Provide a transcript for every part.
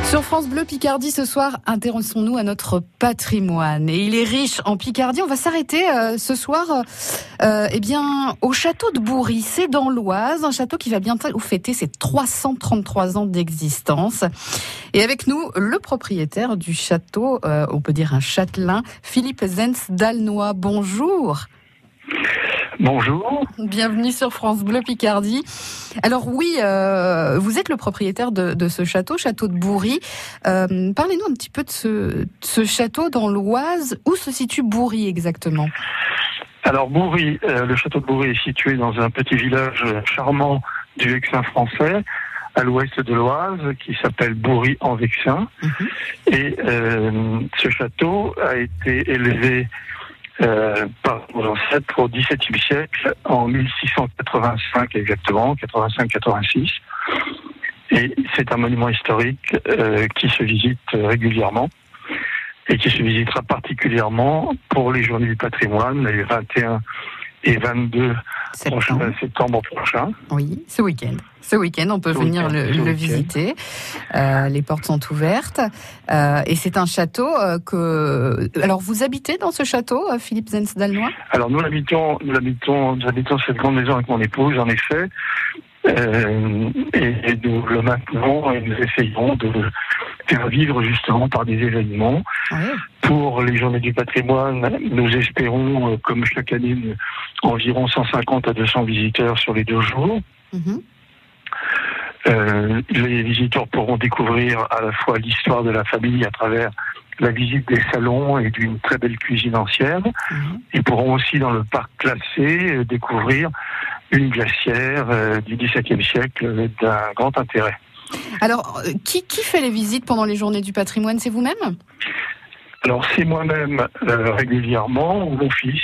Sur France Bleu Picardie ce soir, intéressons-nous à notre patrimoine. Et il est riche en Picardie. On va s'arrêter ce soir au château de Bourry. C'est dans l'Oise, un château qui va bientôt fêter ses 333 ans d'existence. Et avec nous, le propriétaire du château, on peut dire un châtelain, Philippe Zenz d'Alnoy. Bonjour. Bonjour. Bienvenue sur France Bleu Picardie. Alors oui, vous êtes le propriétaire de ce château, château de Bourry. Parlez-nous un petit peu de ce château dans l'Oise. Où se situe Bourry exactement ? Alors Bourry, le château de Bourry est situé dans un petit village charmant du Vexin français, à l'ouest de l'Oise, qui s'appelle Bourry-en-Vexin. Et ce château a été élevé par nos ancêtres au XVIIe siècle, en 1685 exactement, 85-86. Et c'est un monument historique qui se visite régulièrement et qui se visitera particulièrement pour les Journées du patrimoine, les 21 et 22 septembre prochain. Oui, ce week-end. Ce week-end, on peut venir le visiter. Les portes sont ouvertes. Et c'est un château que... Alors, vous habitez dans ce château, Philippe Zenz d'Alnoy ? Alors, nous habitons cette grande maison avec mon épouse, en effet. Et nous le maintenons et nous essayons de le faire vivre justement par des événements. Oui. Pour les Journées du patrimoine, nous espérons, comme chaque année, environ 150 à 200 visiteurs sur les 2 jours. Les visiteurs pourront découvrir à la fois l'histoire de la famille à travers la visite des salons et d'une très belle cuisine ancienne. Ils pourront aussi, dans le parc classé, découvrir une glacière du XVIIe siècle d'un grand intérêt. Alors, qui fait les visites pendant les Journées du patrimoine ? C'est vous-même ? Alors, c'est moi-même régulièrement, ou mon fils,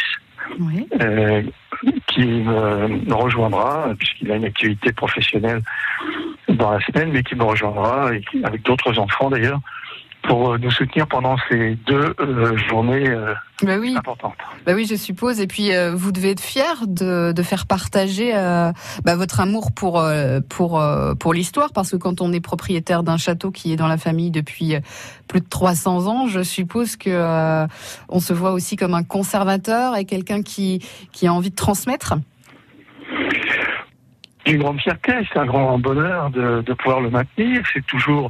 qui me rejoindra, puisqu'il a une activité professionnelle dans la semaine, mais qui me rejoindra, avec d'autres enfants d'ailleurs, pour nous soutenir pendant ces 2 journées importantes. Bah oui, je suppose. Et puis, vous devez être fier de faire partager votre amour pour l'histoire, parce que quand on est propriétaire d'un château qui est dans la famille depuis plus de 300 ans, je suppose que on se voit aussi comme un conservateur et quelqu'un qui a envie de transmettre. Une grande fierté, c'est un grand bonheur de pouvoir le maintenir. C'est toujours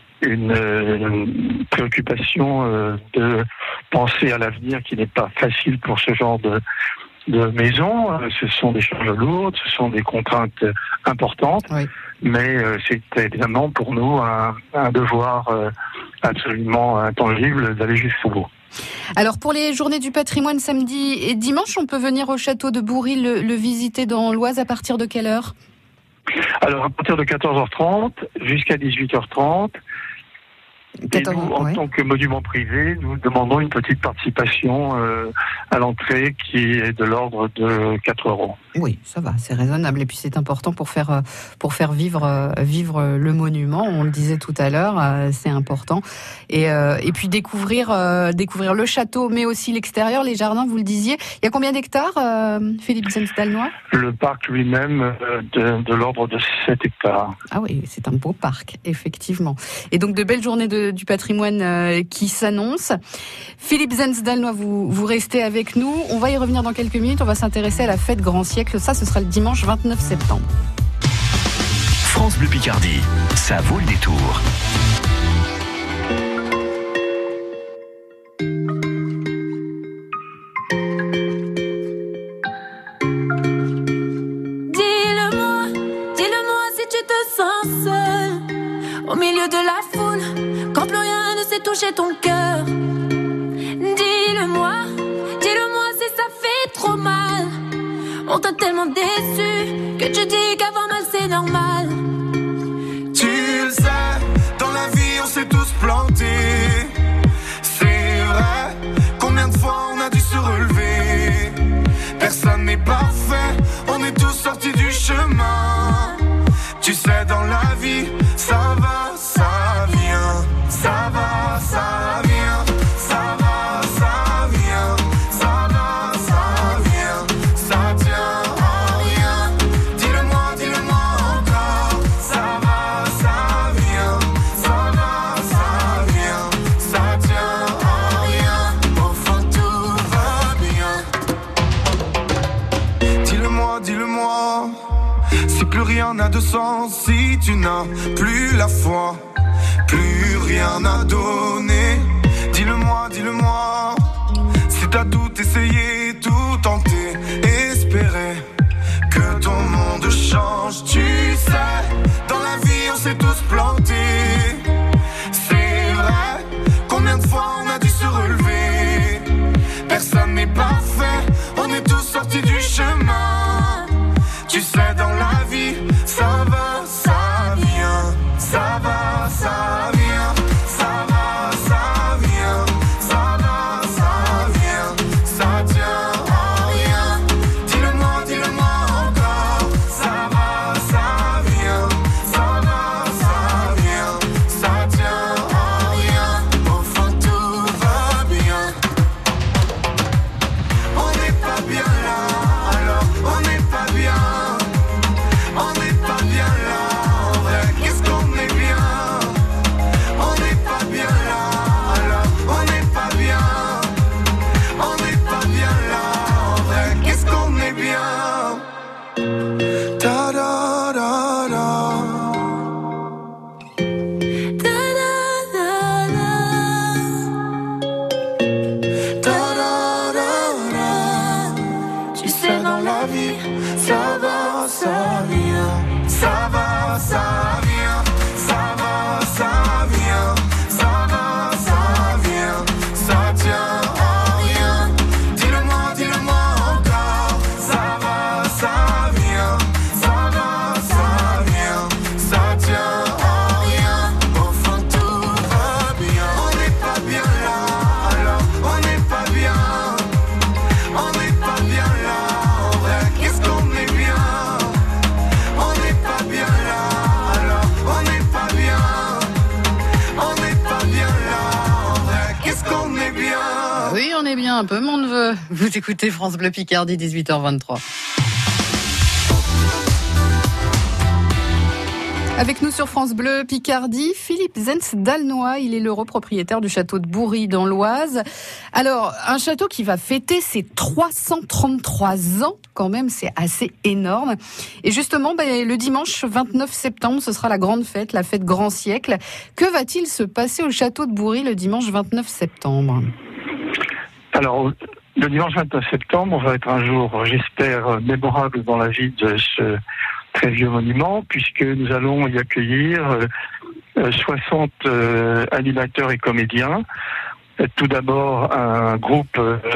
une préoccupation de penser à l'avenir qui n'est pas facile pour ce genre de maison. Ce sont des charges lourdes, ce sont des contraintes importantes, mais c'est évidemment pour nous un devoir absolument intangible d'aller jusqu'au bout. Alors pour les Journées du patrimoine samedi et dimanche, on peut venir au château de Bourry le visiter dans l'Oise à partir de quelle heure ? Alors à partir de 14h30 jusqu'à 18h30. Et nous, en tant que monument privé, nous demandons une petite participation à l'entrée qui est de l'ordre de 4 €. Oui, ça va, c'est raisonnable. Et puis c'est important pour faire vivre le monument. On le disait tout à l'heure, c'est important. Et puis découvrir le château, mais aussi l'extérieur, les jardins. Vous le disiez. Il y a combien d'hectares, Philippe Zenz d'Alnoy ? Le parc lui-même de l'ordre de 7 hectares. Ah oui, c'est un beau parc, effectivement. Et donc de belles journées du patrimoine qui s'annonce. Philippe Zenz d'Alnoy, vous restez avec nous. On va y revenir dans quelques minutes. On va s'intéresser à la fête Grand Siècle. Ça, ce sera le dimanche 29 septembre. France Bleu Picardie, ça vaut le détour. Dis-le-moi si tu te sens seul au milieu de la foule, quand plus rien ne sait toucher ton cœur. Dis-le-moi si ça fait trop mal. On t'a tellement déçu que tu dis qu'avoir mal c'est normal. Tu le sais, dans la vie on s'est tous plantés. C'est vrai, combien de fois on a dû se relever. Personne n'est parfait, on est tous sortis du chemin. Tu sais, dans la vie, ça va, ça vient. Ça va, ça vient. Ça va, ça vient. Ça va, ça vient. Ça tient à rien. Dis-le-moi encore. Ça va, ça vient. Ça va, rien n'a de sens si tu n'as plus la foi. Plus rien à donner. Dis-le-moi, dis-le-moi. Si t'as tout essayé, tout tenté, espéré que ton monde change. Tu sais, dans la vie on s'est tous plantés. C'est vrai, combien de fois on a dû se relever. Personne n'est parfait, on est tous sortis du chemin. Tu sais, dans la vie, ça va, ça vient. Ça va, ça vient. Ça va, ça vient. Ça va, ça vient. Ça tient à rien. Dis-le-moi, dis-le-moi encore. Ça va, ça vient. Ça va, ça vient. Ça tient à rien. Au fond, tout va bien. On n'est pas bien là, alors on n'est pas bien. On n'est pas bien là, en vrai, qu'est-ce qu'on est bien. On n'est pas bien là, alors on n'est pas bien. On n'est pas bien là, en vrai, qu'est-ce qu'on est bien. Ta da da da. Ta da da da. Tu sais, dans la vie, ça va, ça vient. Ça va, ça vient. Ça va, ça vient. Ça va, ça vient. Ça tient à rien. Dis-le-moi, dis-le-moi encore. Ça va, ça vient. Ça va, ça vient. Ça tient à rien. Au fond, tout va bien. On n'est pas bien là, alors on n'est pas bien. On n'est pas bien là, en vrai, qu'est-ce qu'on est bien. On n'est pas bien là, alors on n'est pas bien. On n'est pas bien là, en vrai, qu'est-ce qu'on est bien. Oui, on est bien un peu, mon neveu. Vous écoutez France Bleu Picardie, 18h23. Avec nous sur France Bleu Picardie, Philippe Zenz-Dalnoy. Il est l'heureux propriétaire du château de Bourry dans l'Oise. Alors, un château qui va fêter ses 333 ans, quand même, c'est assez énorme. Et justement, le dimanche 29 septembre, ce sera la grande fête, la fête Grand Siècle. Que va-t-il se passer au château de Bourry le dimanche 29 septembre ? Alors, le dimanche 29 septembre va être un jour, j'espère, mémorable dans la vie de ce très vieux monument, puisque nous allons y accueillir 60 animateurs et comédiens. Tout d'abord, un groupe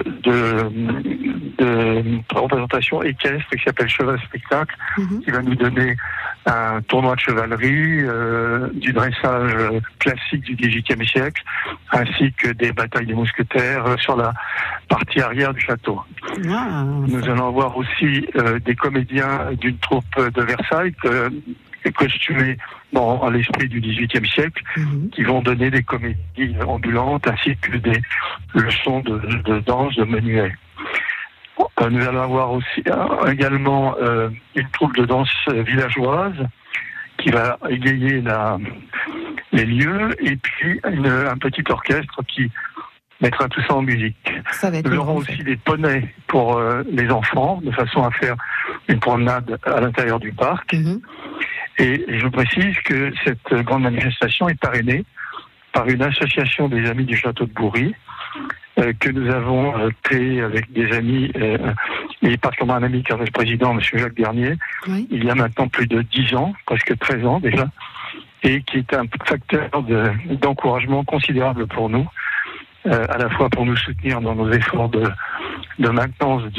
de représentation équestre qui s'appelle Cheval Spectacle, qui va nous donner un tournoi de chevalerie, du dressage classique du XVIIIe siècle, ainsi que des batailles des mousquetaires sur la partie arrière du château. Nous allons avoir aussi des comédiens d'une troupe de Versailles costumés à l'esprit du XVIIIe siècle, qui vont donner des comédies ambulantes ainsi que des leçons de danse, de menuet. Nous allons avoir aussi également une troupe de danse villageoise qui va égayer les lieux, et puis un petit orchestre qui mettra tout ça en musique. Nous aurons aussi des poneys pour les enfants, de façon à faire une promenade à l'intérieur du parc. Et je précise que cette grande manifestation est parrainée par une association des amis du château de Bourry, que nous avons créée avec des amis, et particulièrement un ami qui est le président, M. Jacques Bernier, il y a maintenant plus de 10 ans, presque 13 ans déjà, et qui est un facteur d'encouragement considérable pour nous, à la fois pour nous soutenir dans nos efforts de maintenance